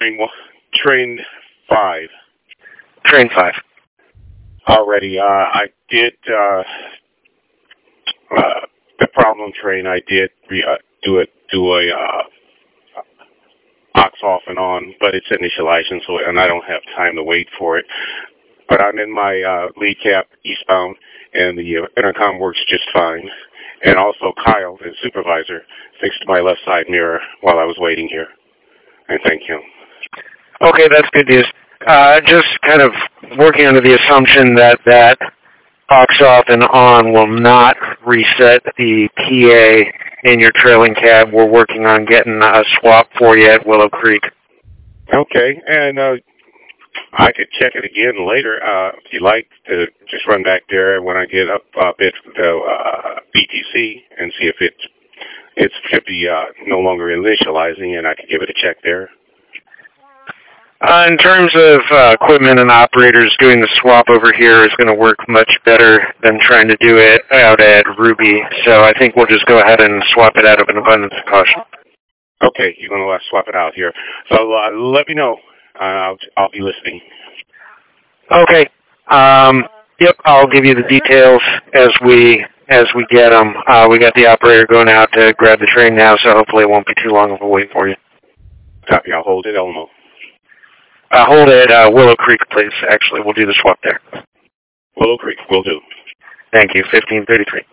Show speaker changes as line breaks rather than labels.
Train 5.
Train 5.
Already, I did, the problem train, I did do a ox off and on, but it's initializing, and I don't have time to wait for it. But I'm in my lead cap eastbound, and the intercom works just fine. And also Kyle, the supervisor, fixed my left side mirror while I was waiting here. And thank him.
Okay, that's good news. Just kind of working under the assumption that ox off and on will not reset the PA in your trailing cab. We're working on getting a swap for you at Willow Creek.
Okay, and I could check it again later if you like to just run back there when I get up a bit to BTC and see if it should be no longer initializing, and I could give it a check there.
In terms of equipment and operators, doing the swap over here is going to work much better than trying to do it out at Ruby. So I think we'll just go ahead and swap it out of an abundance of caution.
Okay, you're going to swap it out here. So let me know. I'll be listening.
Okay. Yep, I'll give you the details as we get them. We got the operator going out to grab the train now, so hopefully it won't be too long of a wait for you.
Copy. I'll hold it, Elmo.
Hold it at Willow Creek, please. Actually, we'll do the swap there.
Willow Creek, will do.
Thank you. 1533.